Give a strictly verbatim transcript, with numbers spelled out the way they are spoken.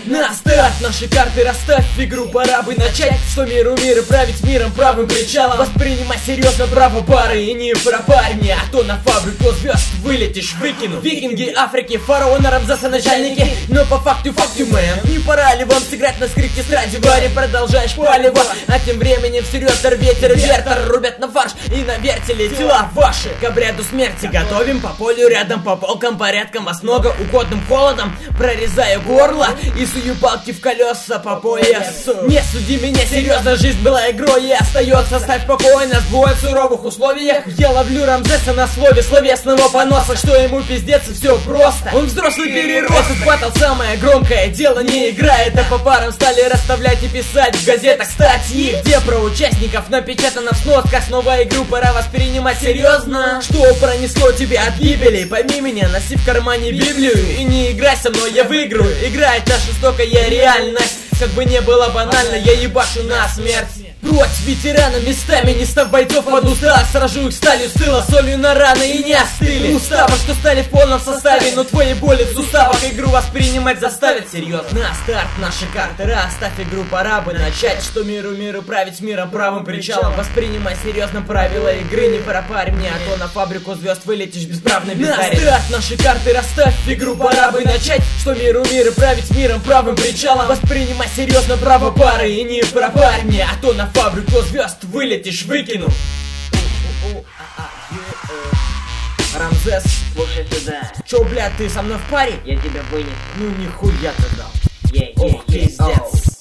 На старт, наши карты расставь, игру пора бы начать. Что миру мир и править миром правым причалом. Воспринимай серьезно право пары и не пропарь мне, а то на фабрику звезд вылетишь, выкину. Викинги Африки, фараона Рамзеса начальники, но по факту факту, мэн. Не пора ли вам сыграть на скрипке Страдивари? Продолжаешь палево, а тем временем всерьез ветер вертер рубят на фарш и на вертеле тела ваши. К обряду смерти готовим по полю рядом, по полкам порядком, вас много угодным холодом. Прорезаю горло и сую палки в колеса по поясу. Не суди меня серьезно, жизнь была игрой и остается. Ставь спокойно, с бой в суровых условиях. Я ловлю Рамзеса на слове словесного поноса, что ему пиздец и все просто. Он взрослый перерос, и батл самое громкое дело не играет, а по парам стали расставлять и писать в газетах статьи, где про участников напечатано в сносках. Снова игру пора воспринимать серьезно. Что пронесло тебя от гибели? Пойми меня, носи в кармане Библию и не играй со мной, я выиграю. Играет та жестокая реальность, как бы не было банально, я ебашу на смерть. Брось ветерана местами, не став бойцов под устав. Сражу их сталью с тыла, солью на раны и не остыли уставы, что стали в полном составе, но твои боли в суставах игру воспринимать заставят серьезно. На старт наши карты расставь, игру пора бы начать. Что миру миру править миром правым причалом. Воспринимай серьезно правила игры, не пропарь мне, а то на фабрику звезд вылетишь бесправный бездарен. На старт наши карты расставь, игру пора бы начать. Что миру миру править миром правым причалом. Воспринимай серьезно право пары и не пропарь мне, а то на фабрику звезд вылетишь, выкину. Рамзес, Слушай сюда, чё, блядь, ты со мной в паре? я тебя вынесу. Ну нихуя ты дал. Е, е, Ох, е, пиздец.